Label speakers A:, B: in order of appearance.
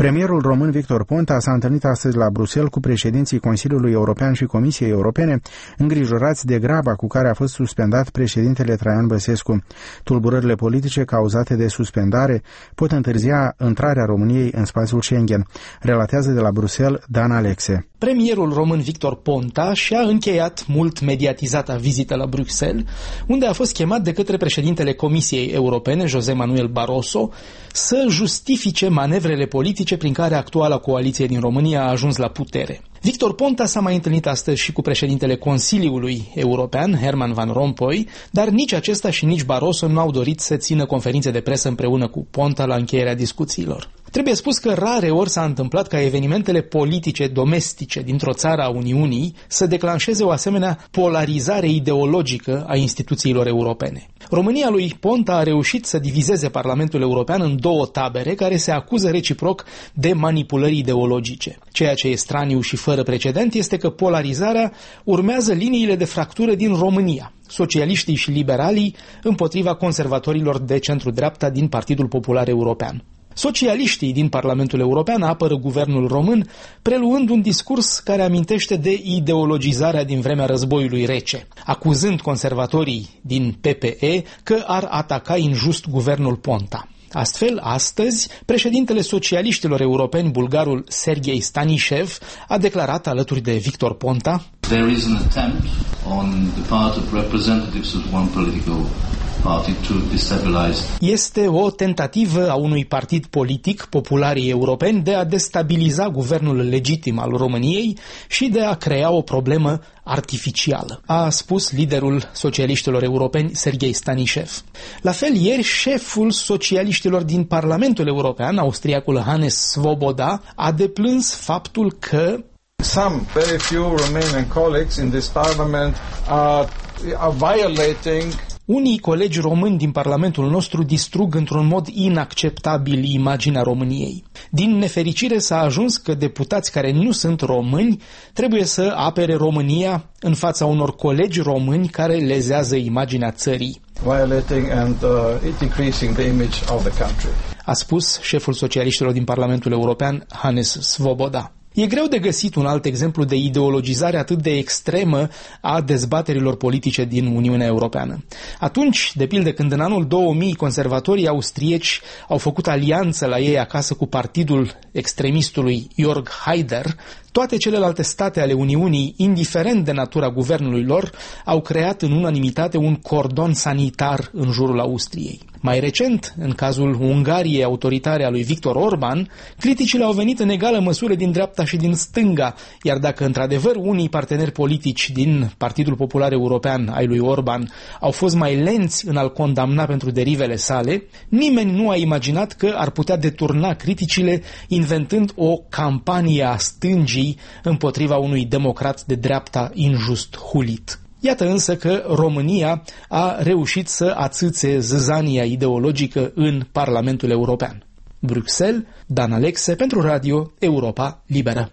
A: Premierul român Victor Ponta s-a întâlnit astăzi la Bruxelles cu președinții Consiliului European și Comisiei Europene, îngrijorați de graba cu care a fost suspendat președintele Traian Băsescu. Tulburările politice cauzate de suspendare pot întârzia intrarea României în spațiul Schengen, relatează de la Bruxelles Dan Alexe.
B: Premierul român Victor Ponta și-a încheiat mult mediatizata vizită la Bruxelles, unde a fost chemat de către președintele Comisiei Europene, José Manuel Barroso, să justifice manevrele politice prin care actuala coaliție din România a ajuns la putere. Victor Ponta s-a mai întâlnit astăzi și cu președintele Consiliului European, Herman Van Rompuy, dar nici acesta și nici Barroso nu au dorit să țină conferințe de presă împreună cu Ponta la încheierea discuțiilor. Trebuie spus că rare ori s-a întâmplat ca evenimentele politice domestice dintr-o țară a Uniunii să declanșeze o asemenea polarizare ideologică a instituțiilor europene. România lui Ponta a reușit să divizeze Parlamentul European în două tabere care se acuză reciproc de manipulări ideologice. Ceea ce e straniu și fără precedent este că polarizarea urmează liniile de fractură din România. Socialiștii și liberalii împotriva conservatorilor de centru-dreapta din Partidul Popular European. Socialiștii din Parlamentul European apără guvernul român, preluând un discurs care amintește de ideologizarea din vremea războiului rece, acuzând conservatorii din PPE că ar ataca injust guvernul Ponta. Astfel, astăzi, președintele socialiștilor europeni, bulgarul Serghei Stanishev, a declarat alături de Victor Ponta:
C: There is an attempt on the part of representatives of one political party to destabilize.
B: Este o tentativă a unui partid politic, Popularii Europeni, de a destabiliza guvernul legitim al României și de a crea o problemă artificială, a spus liderul socialiștilor europeni Serghei Stanishev. La fel, ieri, șeful socialiștilor din Parlamentul European, austriacul Hannes Svoboda, a deplâns faptul că
D: some very few Romanian colleagues in this parliament are violating.
B: Unii colegi români din Parlamentul nostru distrug într-un mod inacceptabil imaginea României. Din nefericire s-a ajuns că deputați care nu sunt români trebuie să apere România în fața unor colegi români care lezează imaginea țării.
D: Violating and decreasing the image of the country.
B: A spus șeful socialiștilor din Parlamentul European, Hannes Svoboda. E greu de găsit un alt exemplu de ideologizare atât de extremă a dezbaterilor politice din Uniunea Europeană. Atunci, de pildă, când în anul 2000 conservatorii austrieci au făcut alianță la ei acasă cu partidul extremistului Jörg Haider, toate celelalte state ale Uniunii, indiferent de natura guvernului lor, au creat în unanimitate un cordon sanitar în jurul Austriei. Mai recent, în cazul Ungariei autoritare a lui Viktor Orban, criticile au venit în egală măsură din dreapta și din stânga, iar dacă într-adevăr unii parteneri politici din Partidul Popular European ai lui Orban au fost mai lenți în a-l condamna pentru derivele sale, nimeni nu a imaginat că ar putea deturna criticile inventând o campanie a stângii împotriva unui democrat de dreapta injust hulit. Iată însă că România a reușit să ațâțe zăzania ideologică în Parlamentul European. Bruxelles, Dan Alexe pentru Radio Europa Liberă.